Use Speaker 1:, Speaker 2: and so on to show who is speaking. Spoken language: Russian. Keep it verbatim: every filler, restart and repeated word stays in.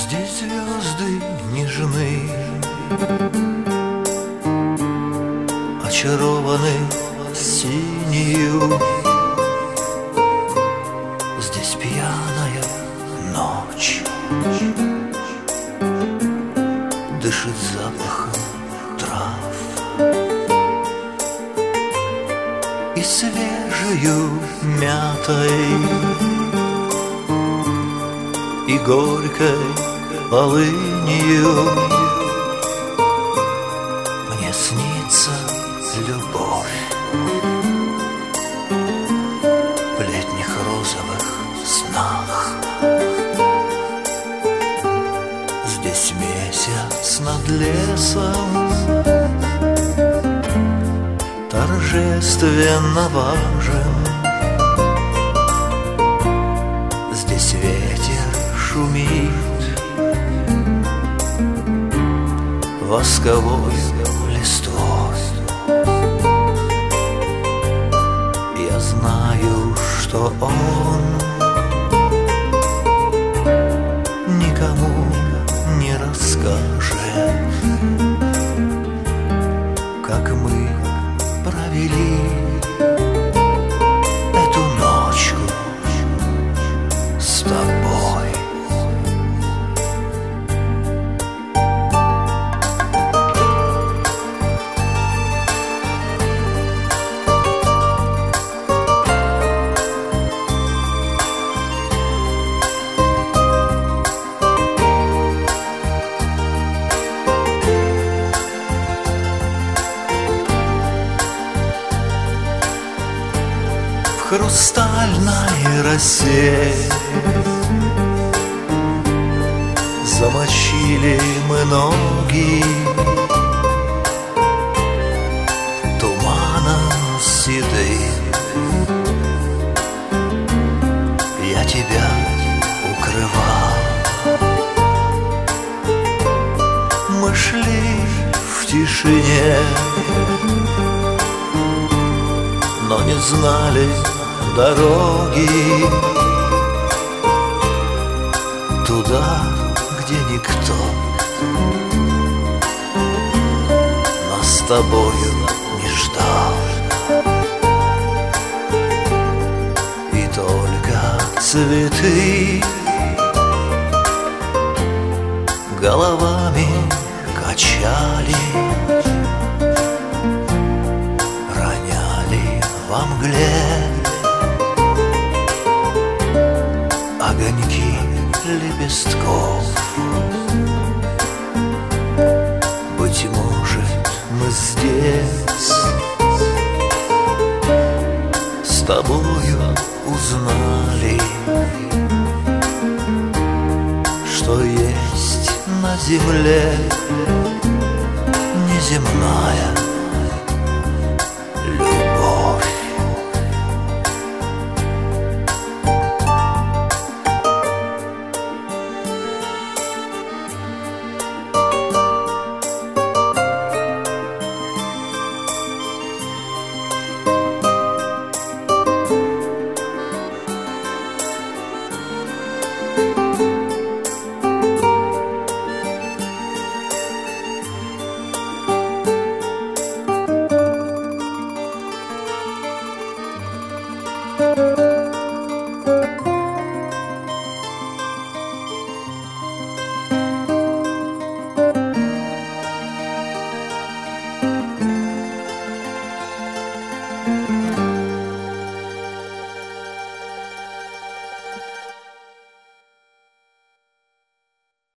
Speaker 1: Здесь звезды нежны, очарованы синею. Здесь пьяная ночь дышит запахом трав и свежею мятой, и горькой полынью. Мне снится любовь в летних розовых снах. Здесь месяц над лесом торжественно важен. Здесь ветер шумит восковой листвой. Я знаю, что он никому не расскажет, как мы провели эту ночку с тобой. В хрустальной росе замочили мы ноги туманом седым. Я тебя укрывал. Мы шли в тишине, но не знали дороги туда, где никто нас с тобою не ждал. И только цветы головами качали, роняли во мгле огоньки лепестков. Быть может, мы здесь с тобою узнали, что есть на земле неземная